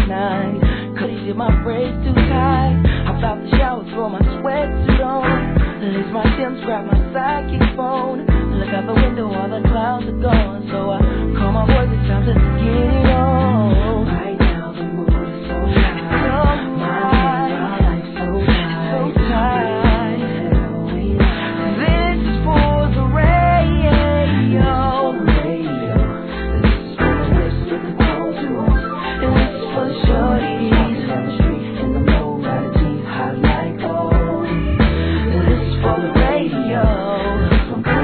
at night. Cause he did my braids too tight. Hop out the shower, throw my sweatsuit on. Lace my Tim's, grab my sidekick phone. Look out the window, all the clouds are gone. So I call my boys, it's time to get it on.